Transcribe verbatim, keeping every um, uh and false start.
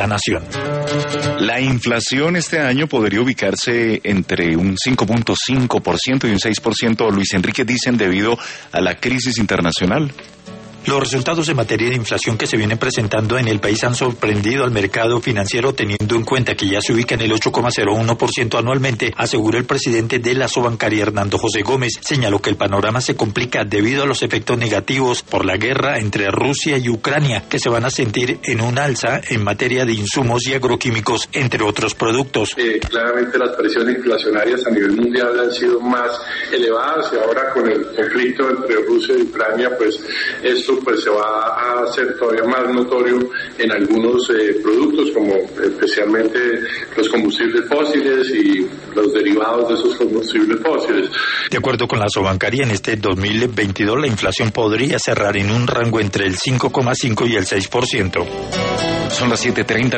La Nación. La inflación este año podría ubicarse entre un cinco punto cinco por ciento y un seis por ciento, Luis Enrique, dicen, debido a la crisis internacional. Los resultados en materia de inflación que se vienen presentando en el país han sorprendido al mercado financiero, teniendo en cuenta que ya se ubica en el ocho coma cero uno por ciento anualmente, aseguró el presidente de la Sobancaria, Hernando José Gómez. Señaló que el panorama se complica debido a los efectos negativos por la guerra entre Rusia y Ucrania, que se van a sentir en un alza en materia de insumos y agroquímicos, entre otros productos. Eh, claramente las presiones inflacionarias a nivel mundial han sido más elevadas y ahora con el conflicto entre Rusia y Ucrania, pues esto pues se va a hacer todavía más notorio en algunos eh, productos, como especialmente los combustibles fósiles y los derivados de esos combustibles fósiles. De acuerdo con la Sobancaria, en este dos mil veintidós la inflación podría cerrar en un rango entre el cinco coma cinco y el seis por ciento. Son las siete treinta.